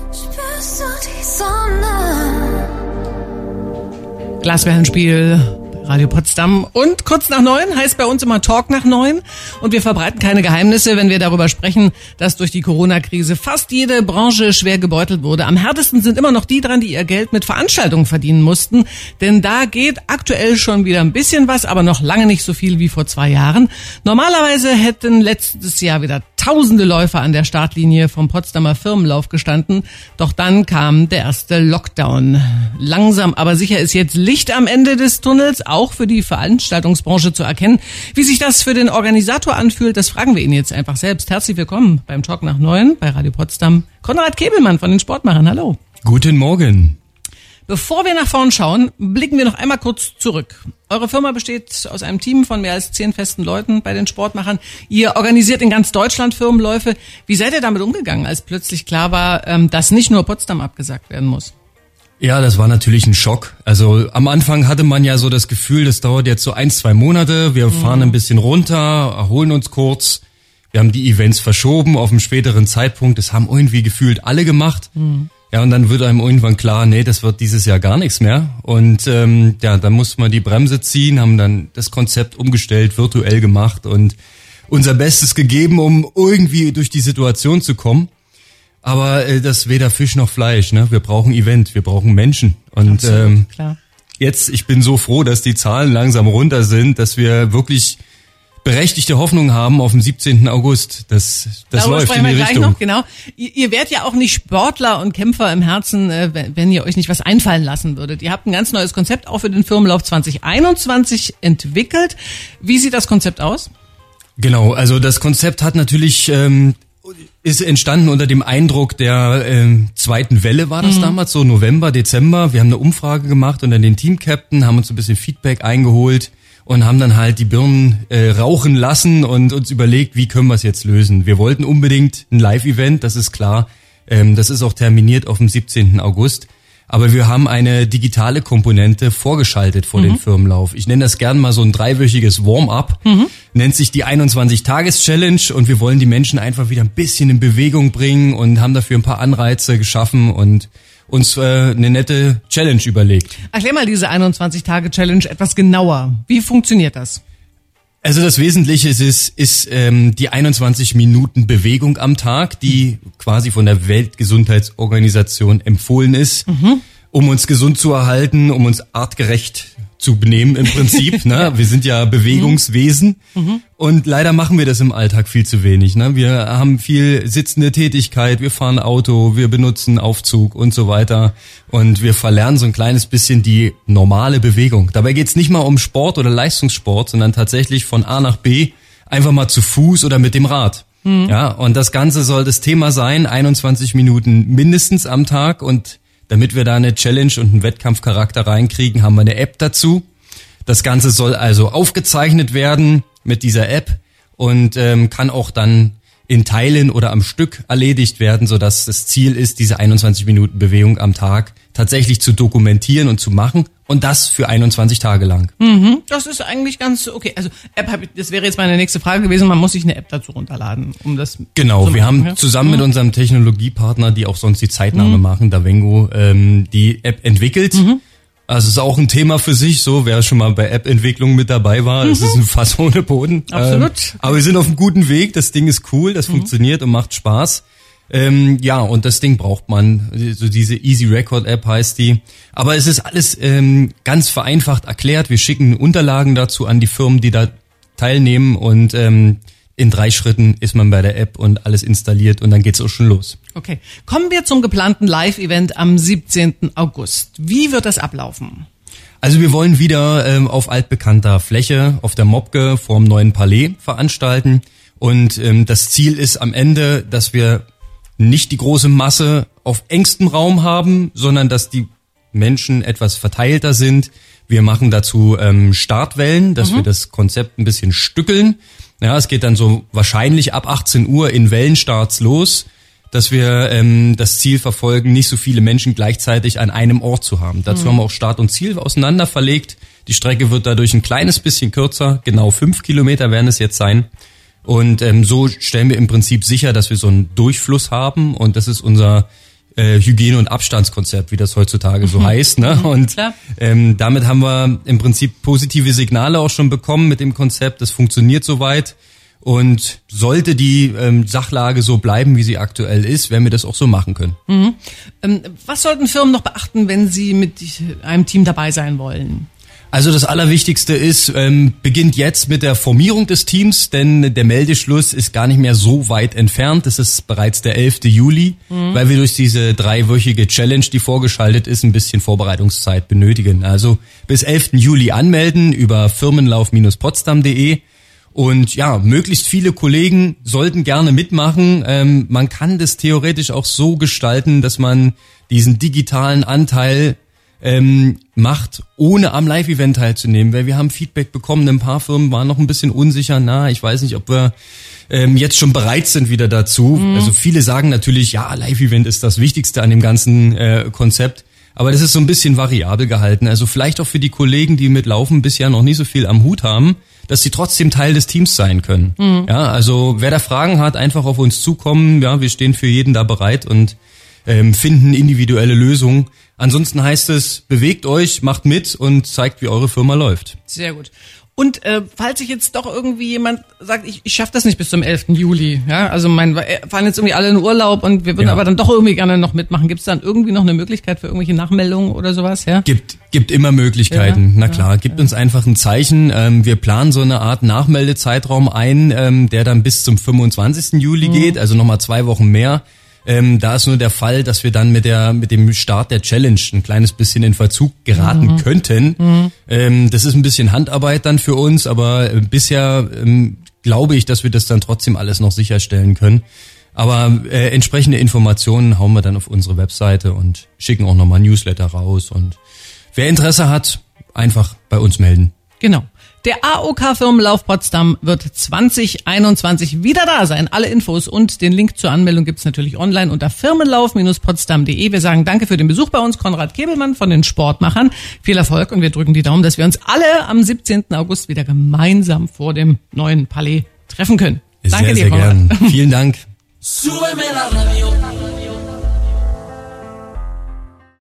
Spürst du die Sonne? Glasperlenspiel, Radio Potsdam. Und kurz nach 9 heißt bei uns immer Talk nach 9. Und wir verbreiten keine Geheimnisse, wenn wir darüber sprechen, dass durch die Corona-Krise fast jede Branche schwer gebeutelt wurde. Am härtesten sind immer noch die dran, die ihr Geld mit Veranstaltungen verdienen mussten. Denn da geht aktuell schon wieder ein bisschen was, aber noch lange nicht so viel wie vor 2 Jahren. Normalerweise hätten letztes Jahr wieder tausende Läufer an der Startlinie vom Potsdamer Firmenlauf gestanden. Doch dann kam der erste Lockdown. Langsam, aber sicher ist jetzt Licht am Ende des Tunnels, auch für die Veranstaltungsbranche zu erkennen. Wie sich das für den Organisator anfühlt, das fragen wir ihn jetzt einfach selbst. Herzlich willkommen beim Talk nach 9 bei Radio Potsdam. Konrad Kebelmann von den Sportmachern, hallo. Guten Morgen. Bevor wir nach vorn schauen, blicken wir noch einmal kurz zurück. Eure Firma besteht aus einem Team von mehr als 10 festen Leuten bei den Sportmachern. Ihr organisiert in ganz Deutschland Firmenläufe. Wie seid ihr damit umgegangen, als plötzlich klar war, dass nicht nur Potsdam abgesagt werden muss? Ja, das war natürlich ein Schock. Also am Anfang hatte man ja so das Gefühl, das dauert jetzt so 1-2 Monate. Wir fahren ein bisschen runter, erholen uns kurz. Wir haben die Events verschoben auf einen späteren Zeitpunkt. Das haben irgendwie gefühlt alle gemacht. Ja, und dann wird einem irgendwann klar, nee, das wird dieses Jahr gar nichts mehr. Und dann musste man die Bremse ziehen, haben dann das Konzept umgestellt, virtuell gemacht und unser Bestes gegeben, um irgendwie durch die Situation zu kommen. Aber das ist weder Fisch noch Fleisch, ne? Wir brauchen Event, wir brauchen Menschen. Und Absolut, klar. Jetzt, ich bin so froh, dass die Zahlen langsam runter sind, dass wir wirklich berechtigte Hoffnung haben auf den 17. August. Das läuft in die Richtung. Noch, genau. Ihr wärt ja auch nicht Sportler und Kämpfer im Herzen, wenn ihr euch nicht was einfallen lassen würdet. Ihr habt ein ganz neues Konzept auch für den Firmenlauf 2021 entwickelt. Wie sieht das Konzept aus? Genau, also das Konzept hat natürlich ist entstanden unter dem Eindruck der zweiten Welle, war das damals, so November, Dezember. Wir haben eine Umfrage gemacht unter den Team-Captain, haben uns ein bisschen Feedback eingeholt und haben dann halt die Birnen rauchen lassen und uns überlegt, wie können wir es jetzt lösen. Wir wollten unbedingt ein Live-Event, das ist klar. Das ist auch terminiert auf dem 17. August. Aber wir haben eine digitale Komponente vorgeschaltet vor den Firmenlauf. Ich nenne das gern mal so ein 3-wöchiges Warm-up. Nennt sich die 21-Tages-Challenge und wir wollen die Menschen einfach wieder ein bisschen in Bewegung bringen und haben dafür ein paar Anreize geschaffen und uns eine nette Challenge überlegt. Erklär mal diese 21-Tage-Challenge etwas genauer. Wie funktioniert das? Also das Wesentliche ist die 21 Minuten Bewegung am Tag, die quasi von der Weltgesundheitsorganisation empfohlen ist, um uns gesund zu erhalten, um uns artgerecht zu benehmen im Prinzip. Ne? Wir sind ja Bewegungswesen und leider machen wir das im Alltag viel zu wenig. Ne? Wir haben viel sitzende Tätigkeit, wir fahren Auto, wir benutzen Aufzug und so weiter und wir verlernen so ein kleines bisschen die normale Bewegung. Dabei geht's nicht mal um Sport oder Leistungssport, sondern tatsächlich von A nach B einfach mal zu Fuß oder mit dem Rad. Ja, und das Ganze soll das Thema sein, 21 Minuten mindestens am Tag und damit wir da eine Challenge und einen Wettkampfcharakter reinkriegen, haben wir eine App dazu. Das Ganze soll also aufgezeichnet werden mit dieser App und kann auch dann in Teilen oder am Stück erledigt werden, sodass das Ziel ist, diese 21 Minuten Bewegung am Tag tatsächlich zu dokumentieren und zu machen und das für 21 Tage lang. Das ist eigentlich ganz okay. Also das wäre jetzt meine nächste Frage gewesen, man muss sich eine App dazu runterladen, um das Genau, zu wir machen, haben zusammen mit unserem Technologiepartner, die auch sonst die Zeitnahme machen, Davengo, die App entwickelt. Also es ist auch ein Thema für sich, so wer schon mal bei App-Entwicklung mit dabei war, es ist ein Fass ohne Boden. Absolut. Aber wir sind auf einem guten Weg, das Ding ist cool, das funktioniert und macht Spaß. Ja, und das Ding braucht man, so diese Easy Record App heißt die. Aber es ist alles ganz vereinfacht erklärt, wir schicken Unterlagen dazu an die Firmen, die da teilnehmen und in 3 Schritten ist man bei der App und alles installiert und dann geht's auch schon los. Okay, kommen wir zum geplanten Live-Event am 17. August. Wie wird das ablaufen? Also wir wollen wieder auf altbekannter Fläche, auf der Mobke vorm neuen Palais veranstalten und das Ziel ist am Ende, dass wir nicht die große Masse auf engstem Raum haben, sondern dass die Menschen etwas verteilter sind. Wir machen dazu Startwellen, dass wir das Konzept ein bisschen stückeln. Ja, es geht dann so wahrscheinlich ab 18 Uhr in Wellenstarts los, dass wir das Ziel verfolgen, nicht so viele Menschen gleichzeitig an einem Ort zu haben. Dazu haben wir auch Start und Ziel auseinander verlegt. Die Strecke wird dadurch ein kleines bisschen kürzer, genau 5 Kilometer werden es jetzt sein. Und so stellen wir im Prinzip sicher, dass wir so einen Durchfluss haben und das ist unser Hygiene- und Abstandskonzept, wie das heutzutage so heißt. Ne? Und damit haben wir im Prinzip positive Signale auch schon bekommen mit dem Konzept. Das funktioniert soweit. Und sollte die Sachlage so bleiben, wie sie aktuell ist, werden wir das auch so machen können. Was sollten Firmen noch beachten, wenn sie mit einem Team dabei sein wollen? Also das Allerwichtigste ist, beginnt jetzt mit der Formierung des Teams, denn der Meldeschluss ist gar nicht mehr so weit entfernt. Es ist bereits der 11. Juli, weil wir durch diese 3-wöchige Challenge, die vorgeschaltet ist, ein bisschen Vorbereitungszeit benötigen. Also bis 11. Juli anmelden über firmenlauf-potsdam.de. Und ja, möglichst viele Kollegen sollten gerne mitmachen. Man kann das theoretisch auch so gestalten, dass man diesen digitalen Anteil macht, ohne am Live-Event teilzunehmen, weil wir haben Feedback bekommen, ein paar Firmen waren noch ein bisschen unsicher, ich weiß nicht, ob wir jetzt schon bereit sind wieder dazu. Also viele sagen natürlich, ja, Live-Event ist das Wichtigste an dem ganzen Konzept, aber das ist so ein bisschen variabel gehalten, also vielleicht auch für die Kollegen, die mit Laufen bisher noch nicht so viel am Hut haben, dass sie trotzdem Teil des Teams sein können. Ja, also wer da Fragen hat, einfach auf uns zukommen, ja, wir stehen für jeden da bereit und finden individuelle Lösungen. Ansonsten heißt es, bewegt euch, macht mit und zeigt, wie eure Firma läuft. Sehr gut. Und falls sich jetzt doch irgendwie jemand sagt, ich schaffe das nicht bis zum 11. Juli, ja, also fahren jetzt irgendwie alle in Urlaub und wir würden aber dann doch irgendwie gerne noch mitmachen. Gibt es dann irgendwie noch eine Möglichkeit für irgendwelche Nachmeldungen oder sowas? Ja? Gibt immer Möglichkeiten, na klar. Gibt uns einfach ein Zeichen. Wir planen so eine Art Nachmeldezeitraum ein, der dann bis zum 25. Juli geht, also nochmal 2 Wochen mehr. Da ist nur der Fall, dass wir dann mit dem Start der Challenge ein kleines bisschen in Verzug geraten könnten. Das ist ein bisschen Handarbeit dann für uns, aber bisher glaube ich, dass wir das dann trotzdem alles noch sicherstellen können. Aber entsprechende Informationen hauen wir dann auf unsere Webseite und schicken auch nochmal Newsletter raus. Und wer Interesse hat, einfach bei uns melden. Genau. Der AOK-Firmenlauf Potsdam wird 2021 wieder da sein. Alle Infos und den Link zur Anmeldung gibt's natürlich online unter firmenlauf-potsdam.de. Wir sagen danke für den Besuch bei uns, Konrad Kebelmann von den Sportmachern. Viel Erfolg und wir drücken die Daumen, dass wir uns alle am 17. August wieder gemeinsam vor dem neuen Palais treffen können. Danke dir, sehr Konrad. gern. Vielen Dank. Súbeme la radio.